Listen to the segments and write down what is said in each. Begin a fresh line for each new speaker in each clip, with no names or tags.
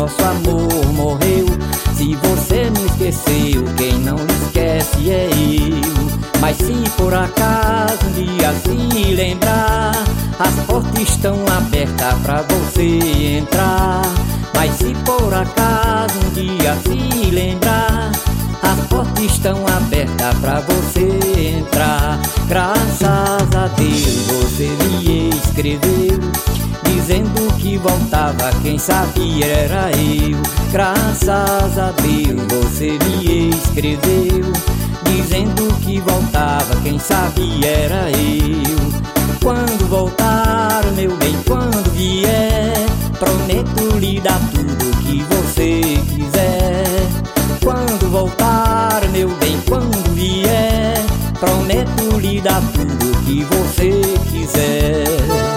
nosso amor morreu. Se você me esqueceu, quem não lhe esquece é eu. Mas se por acaso um dia se lembrar, as portas estão abertas pra você entrar. Mas se por acaso um dia se lembrar, as portas estão abertas pra você entrar. Graças a Deus você me escreveu, dizendo que voltava, quem sabia era eu. Graças a Deus você me escreveu, dizendo que voltava, quem sabia era eu. Quando voltar, meu bem, quando vier, prometo lhe dar tudo que você quiser. Quando voltar, meu bem, quando vier, prometo lhe dar tudo que você quiser.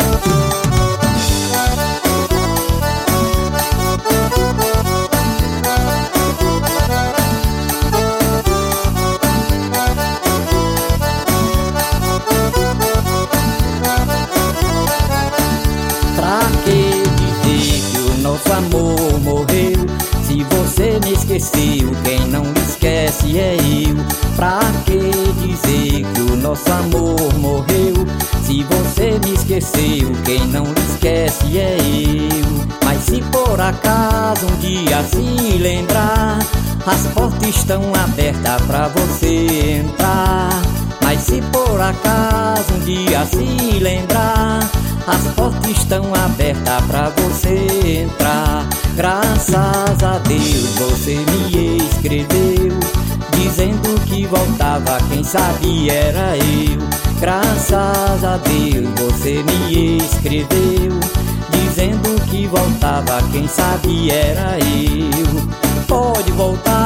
Pra que dizer que o nosso amor morreu? Se você me esqueceu, quem não lhe esquece é eu. Pra que dizer que o nosso amor morreu? Se você me esqueceu, quem não lhe esquece é eu. Mas se por acaso um dia se lembrar, as portas estão abertas pra você entrar. Mas se por acaso um dia se lembrar, as portas estão abertas pra você entrar. Graças a Deus você me escreveu, dizendo que voltava, quem sabia era eu. Graças a Deus você me escreveu, dizendo que voltava, quem sabia era eu. Pode voltar,